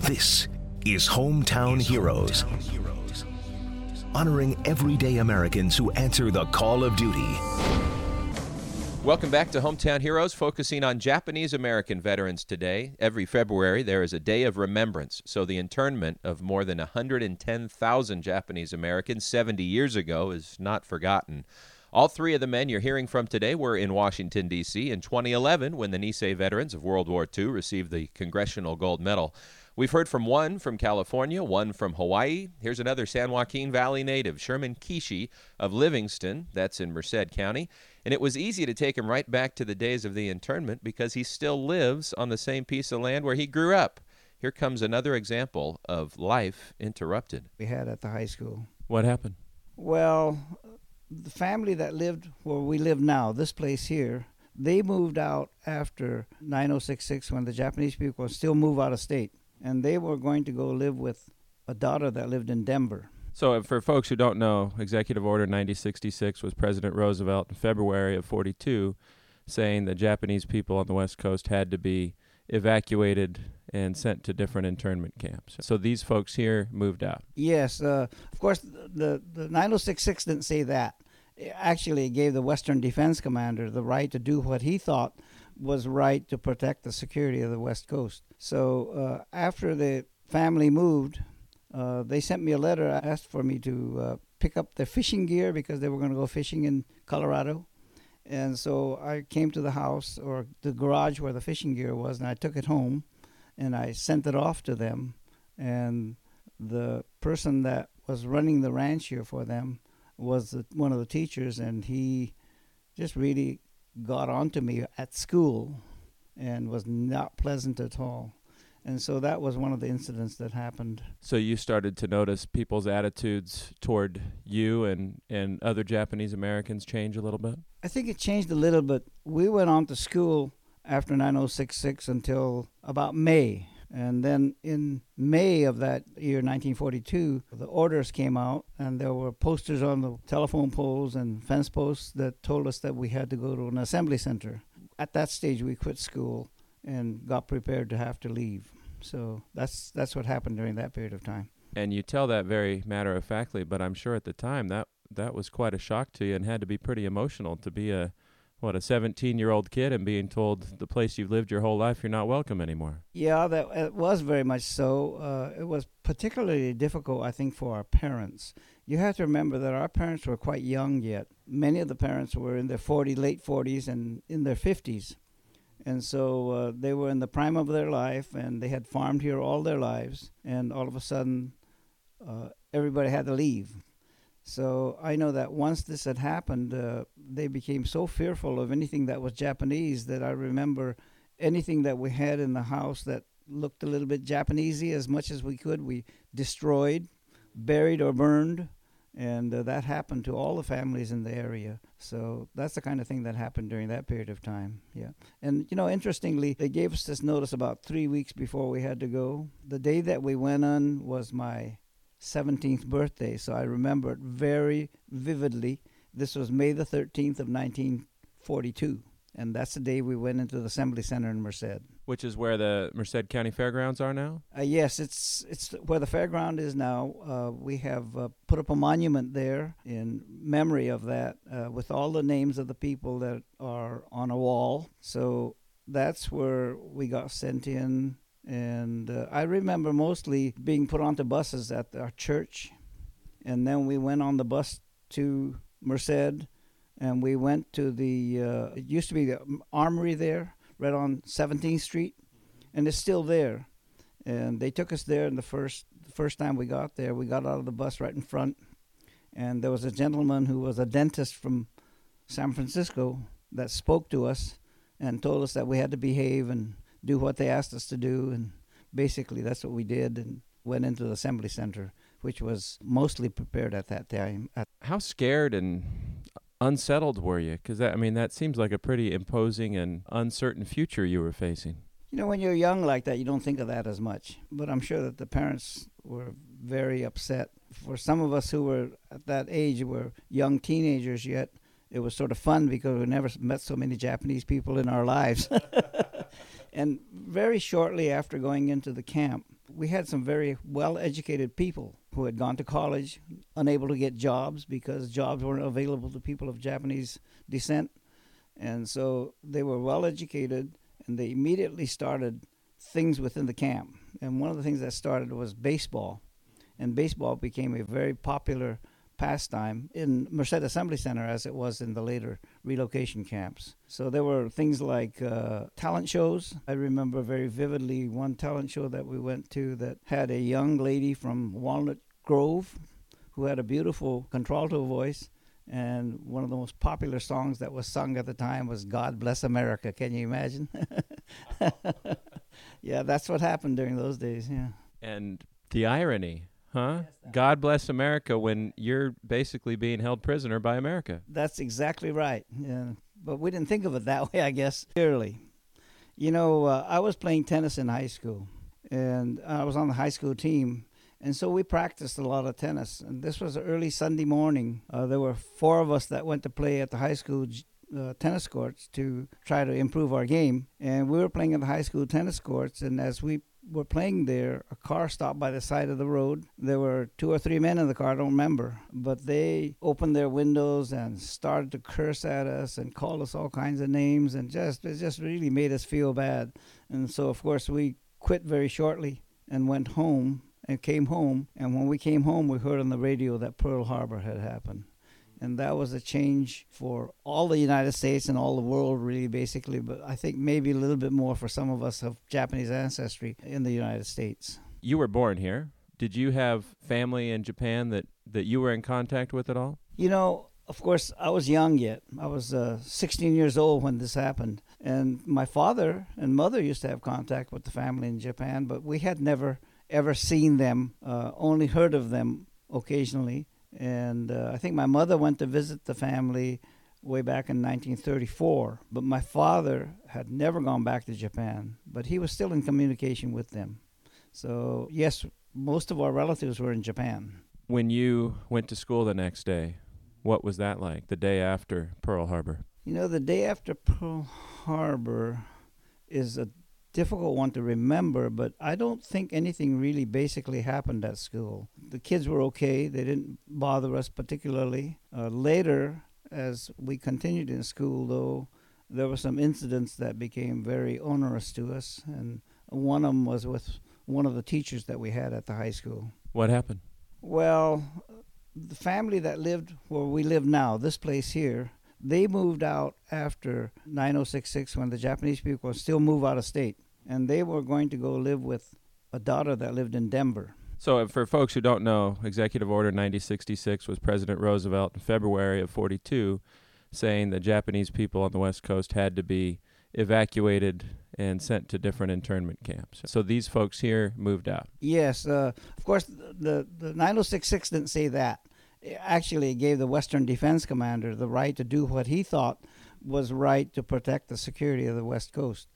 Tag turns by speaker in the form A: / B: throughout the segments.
A: This is Hometown Heroes, honoring everyday Americans who answer the call of duty.
B: Welcome back to Hometown Heroes, focusing on Japanese-American veterans today. Every February, there is a day of remembrance, so the internment of more than 110,000 Japanese Americans 70 years ago is not forgotten. All three of the men you're hearing from today were in Washington, D.C. in 2011 when the Nisei veterans of World War II received the Congressional Gold Medal. We've heard from one from California, one from Hawaii. Here's another San Joaquin Valley native, Sherman Kishi of Livingston, that's in Merced County. And it was easy to take him right back to the days of the internment because he still lives on the same piece of land where he grew up. Here comes another example of life interrupted.
C: We had at the high school.
B: What happened?
C: Well, the family that lived where we live now, this place here, they moved out after 9066 when the Japanese people still move out of state. And they were going to go live with a daughter that lived in Denver.
D: So for folks who don't know, Executive Order 9066 was President Roosevelt in February of 42 saying that Japanese people on the West Coast had to be evacuated and sent to different internment camps. So these folks here moved out.
C: Yes. Of course, the 9066 didn't say that. Actually, it gave the Western Defense Commander the right to do what he thought was right to protect the security of the West Coast. So after the family moved, they sent me a letter, asked for me to pick up their fishing gear because they were going to go fishing in Colorado. And so I came to the house or the garage where the fishing gear was, and I took it home, and I sent it off to them. And the person that was running the ranch here for them was one of the teachers, and he just really got onto me at school and was not pleasant at all. And so that was one of the incidents that happened.
D: So you started to notice people's attitudes toward you and other Japanese Americans change a little bit?
C: I think it changed a little bit. We went on to school after 9066 until about May. And then in May of that year, 1942, the orders came out, and there were posters on the telephone poles and fence posts that told us that we had to go to an assembly center. At that stage, we quit school and got prepared to have to leave. So that's what happened during that period of time.
D: And you tell that very matter-of-factly, but I'm sure at the time that was quite a shock to you and had to be pretty emotional to be a 17-year-old kid and being told the place you've lived your whole life, you're not welcome anymore.
C: Yeah, it was very much so. It was particularly difficult, I think, for our parents. You have to remember that our parents were quite young yet. Many of the parents were in their late 40s and in their 50s. And so they were in the prime of their life, and they had farmed here all their lives. And all of a sudden, everybody had to leave. So I know that once this had happened, they became so fearful of anything that was Japanese that I remember anything that we had in the house that looked a little bit Japanesey, as much as we could, we destroyed, buried, or burned. And that happened to all the families in the area. So that's the kind of thing that happened during that period of time, yeah. And, interestingly, they gave us this notice about 3 weeks before we had to go. The day that we went on was my 17th birthday, so I remember it very vividly. This was May the 13th of 1942, and that's the day we went into the Assembly Center in Merced.
D: Which is where the Merced County Fairgrounds are now?
C: Yes, it's where the fairground is now. We have put up a monument there in memory of that with all the names of the people that are on a wall. So that's where we got sent in. And I remember mostly being put onto buses at our church. And then we went on the bus to Merced, and we went to it used to be the armory there, right on 17th Street, and it's still there. And they took us there, and the first time we got there, we got out of the bus right in front, and there was a gentleman who was a dentist from San Francisco that spoke to us and told us that we had to behave and do what they asked us to do, and basically that's what we did and went into the Assembly Center, which was mostly prepared at that time.
D: How scared and unsettled were you? Because that seems like a pretty imposing and uncertain future you were facing.
C: When you're young like that, you don't think of that as much. But I'm sure that the parents were very upset. For some of us who were at that age, were young teenagers yet, it was sort of fun because we never met so many Japanese people in our lives. And very shortly after going into the camp, we had some very well-educated people who had gone to college, unable to get jobs because jobs weren't available to people of Japanese descent. And so they were well-educated, and they immediately started things within the camp. And one of the things that started was baseball. And baseball became a very popular pastime in Merced Assembly Center as it was in the later relocation camps. So there were things like talent shows. I remember very vividly one talent show that we went to that had a young lady from Walnut Grove who had a beautiful contralto voice, and one of the most popular songs that was sung at the time was God Bless America. Can you imagine? Yeah, that's what happened during those days, yeah.
D: And the irony, huh? God bless America when you're basically being held prisoner by America.
C: That's exactly right. Yeah. But we didn't think of it that way, I guess, clearly. You know, I was playing tennis in high school, and I was on the high school team, and so we practiced a lot of tennis. And this was early Sunday morning. There were 4 of us that went to play at the high school tennis courts to try to improve our game. And we were playing at the high school tennis courts, and as we were playing there, a car stopped by the side of the road. There were 2 or 3 men in the car, I don't remember, but they opened their windows and started to curse at us and call us all kinds of names, and it just really made us feel bad. And so, of course, we quit very shortly and went home and came home. And when we came home, we heard on the radio that Pearl Harbor had happened. And that was a change for all the United States and all the world, really, basically. But I think maybe a little bit more for some of us of Japanese ancestry in the United States.
D: You were born here. Did you have family in Japan that you were in contact with at all?
C: You know, of course, I was young yet. I was 16 years old when this happened. And my father and mother used to have contact with the family in Japan, but we had never, ever seen them, only heard of them occasionally. And I think my mother went to visit the family way back in 1934. But my father had never gone back to Japan, but he was still in communication with them. So, yes, most of our relatives were in Japan.
D: When you went to school the next day, what was that like, the day after Pearl Harbor?
C: You know, the day after Pearl Harbor is a difficult one to remember, but I don't think anything really basically happened at school. The kids were okay. They didn't bother us particularly. Later, as we continued in school, though, there were some incidents that became very onerous to us, and one of them was with one of the teachers that we had at the high school.
D: What happened?
C: Well, the family that lived where we live now, this place here, they moved out after 9066 when the Japanese people still move out of state. And they were going to go live with a daughter that lived in Denver.
D: So for folks who don't know, Executive Order 9066 was President Roosevelt in February of 42 saying that Japanese people on the West Coast had to be evacuated and sent to different internment camps. So these folks here moved out.
C: Yes. Of course, the 9066 didn't say that. Actually, it gave the Western Defense Commander the right to do what he thought was right to protect the security of the West Coast.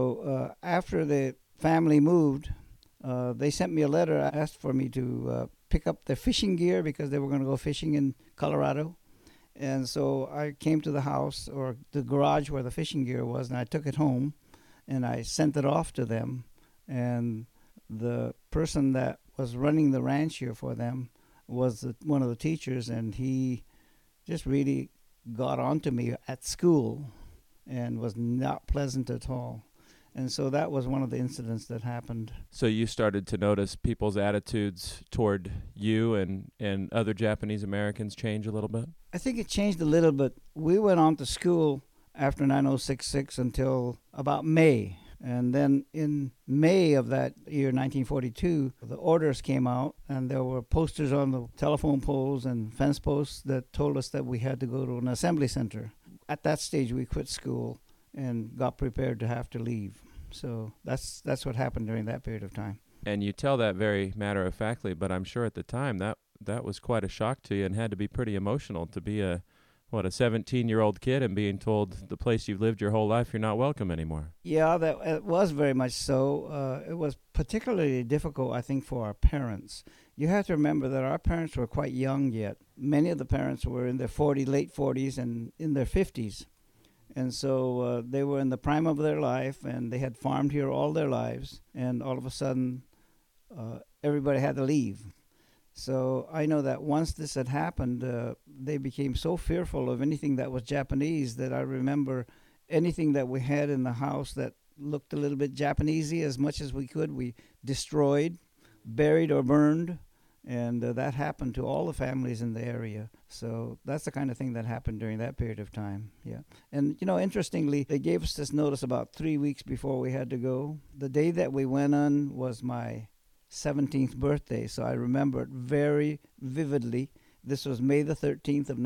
C: So after the family moved, they sent me a letter, asked for me to pick up their fishing gear because they were going to go fishing in Colorado. And so I came to the house, or the garage where the fishing gear was, and I took it home, and I sent it off to them. And the person that was running the ranch here for them was one of the teachers, and he just really got onto me at school and was not pleasant at all. And so that was one of the incidents that happened.
D: So you started to notice people's attitudes toward you and other Japanese Americans change a little bit?
C: I think it changed a little bit. We went on to school after 9066 until about May. And then in May of that year, 1942, the orders came out, and there were posters on the telephone poles and fence posts that told us that we had to go to an assembly center. At that stage, we quit school and got prepared to have to leave. So that's what happened during that period of time.
D: And you tell that very matter-of-factly, but I'm sure at the time that was quite a shock to you and had to be pretty emotional to be a 17-year-old kid and being told the place you've lived your whole life, you're not welcome anymore.
C: Yeah, it was very much so. It was particularly difficult, I think, for our parents. You have to remember that our parents were quite young yet. Many of the parents were in their late 40s and in their 50s. And so they were in the prime of their life, and they had farmed here all their lives. And all of a sudden, everybody had to leave. So I know that once this had happened, they became so fearful of anything that was Japanese that I remember anything that we had in the house that looked a little bit Japanesey, as much as we could, we destroyed, buried, or burned. And that happened to all the families in the area. So that's the kind of thing that happened during that period of time. Yeah. And, interestingly, they gave us this notice about 3 weeks before we had to go. The day that we went on was my 17th birthday, so I remember it very vividly. This was May the 13th of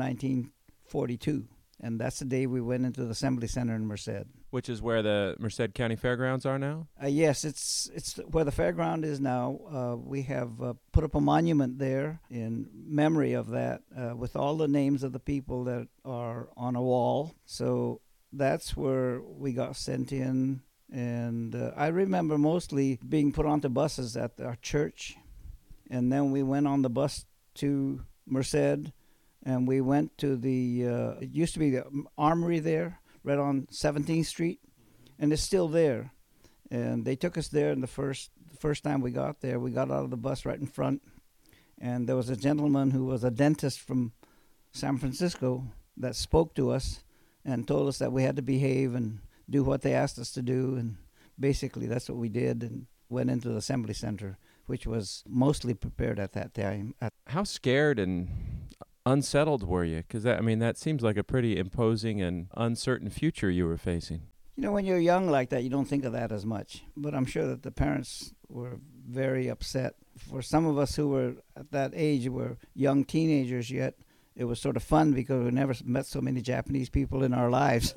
C: 1942, and that's the day we went into the Assembly Center in Merced.
D: Which is where the Merced County Fairgrounds are now?
C: Yes, it's where the fairground is now. We have put up a monument there in memory of that with all the names of the people that are on a wall. So that's where we got sent in. And I remember mostly being put onto buses at our church. And then we went on the bus to Merced, and we went to it used to be the armory there, right on 17th Street, and it's still there. And they took us there, and the first time we got there, we got out of the bus right in front, and there was a gentleman who was a dentist from San Francisco that spoke to us and told us that we had to behave and do what they asked us to do, and basically that's what we did, and went into the Assembly Center, which was mostly prepared at that time.
D: How scared and unsettled were you? Because that seems like a pretty imposing and uncertain future you were facing.
C: When you're young like that, you don't think of that as much. But I'm sure that the parents were very upset. For some of us who were at that age, were young teenagers yet, it was sort of fun because we never met so many Japanese people in our lives.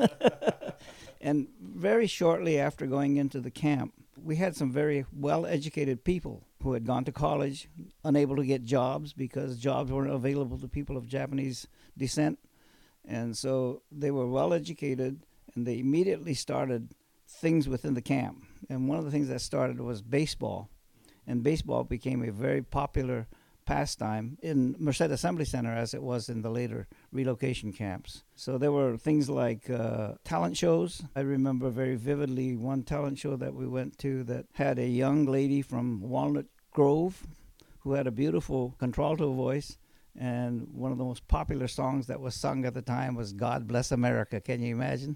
C: And very shortly after going into the camp, we had some very well-educated people who had gone to college, unable to get jobs because jobs weren't available to people of Japanese descent. And so they were well-educated, and they immediately started things within the camp. And one of the things that started was baseball. And baseball became a very popular pastime in Merced Assembly Center as it was in the later relocation camps. So there were things like talent shows. I remember very vividly one talent show that we went to that had a young lady from Walnut Grove who had a beautiful contralto voice, and one of the most popular songs that was sung at the time was God Bless America. Can you imagine?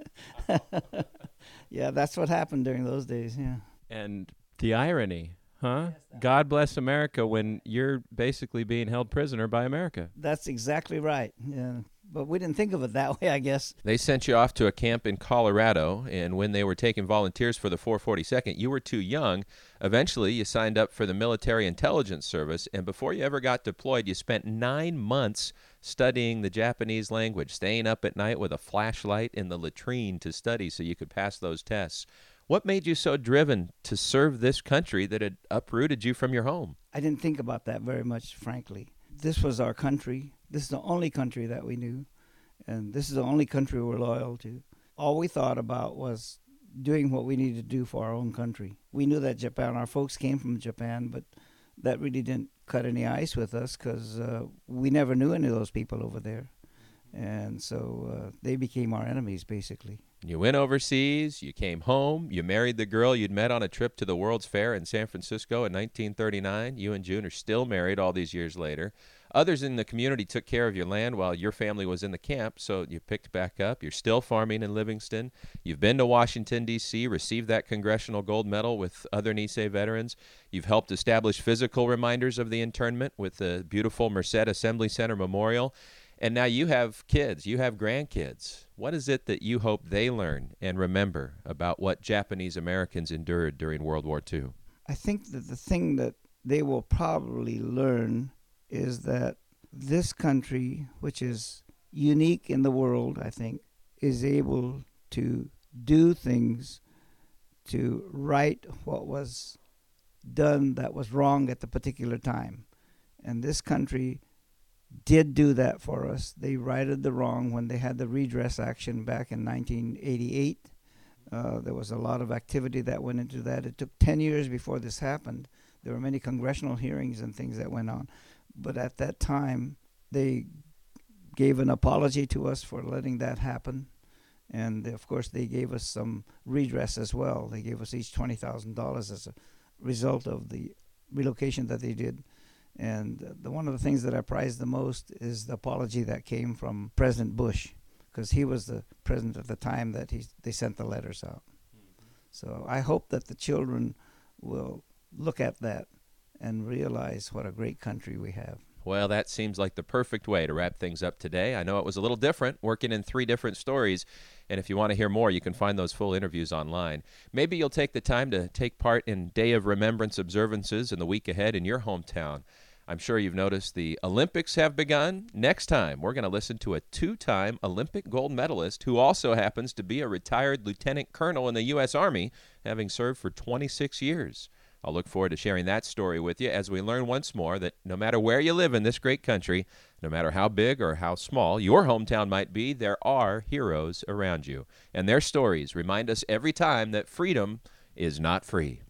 C: Yeah, that's what happened during those days, yeah.
D: And the irony, huh? God bless America when you're basically being held prisoner by America.
C: That's exactly right. Yeah. But we didn't think of it that way, I guess.
B: They sent you off to a camp in Colorado, and when they were taking volunteers for the 442nd, you were too young. Eventually, you signed up for the Military Intelligence Service, and before you ever got deployed, you spent 9 months studying the Japanese language, staying up at night with a flashlight in the latrine to study so you could pass those tests. What made you so driven to serve this country that had uprooted you from your home?
C: I didn't think about that very much, frankly. This was our country. This is the only country that we knew, and this is the only country we're loyal to. All we thought about was doing what we needed to do for our own country. We knew that Japan, our folks came from Japan, but that really didn't cut any ice with us because we never knew any of those people over there. And so they became our enemies, basically.
B: You went overseas, you came home, you married the girl you'd met on a trip to the World's Fair in San Francisco in 1939. You and June are still married all these years later. Others in the community took care of your land while your family was in the camp, so you picked back up. You're still farming in Livingston. You've been to Washington, D.C., received that Congressional Gold Medal with other Nisei veterans. You've helped establish physical reminders of the internment with the beautiful Merced Assembly Center Memorial. And now you have kids, you have grandkids. What is it that you hope they learn and remember about what Japanese Americans endured during World War II?
C: I think that the thing that they will probably learn is that this country, which is unique in the world, I think, is able to do things to right what was done that was wrong at the particular time. And this country did do that for us. They righted the wrong when they had the redress action back in 1988. There was a lot of activity that went into that. It took 10 years before this happened. There were many congressional hearings and things that went on. But at that time, they gave an apology to us for letting that happen. And, of course, they gave us some redress as well. They gave us each $20,000 as a result of the relocation that they did. And one of the things that I prize the most is the apology that came from President Bush, because he was the president at the time that they sent the letters out. So I hope that the children will look at that and realize what a great country we have.
B: Well, that seems like the perfect way to wrap things up today. I know it was a little different, working in 3 different stories. And if you want to hear more, you can find those full interviews online. Maybe you'll take the time to take part in Day of Remembrance observances in the week ahead in your hometown. I'm sure you've noticed the Olympics have begun. Next time, we're going to listen to a 2-time Olympic gold medalist who also happens to be a retired lieutenant colonel in the U.S. Army, having served for 26 years. I'll look forward to sharing that story with you as we learn once more that no matter where you live in this great country, no matter how big or how small your hometown might be, there are heroes around you. And their stories remind us every time that freedom is not free.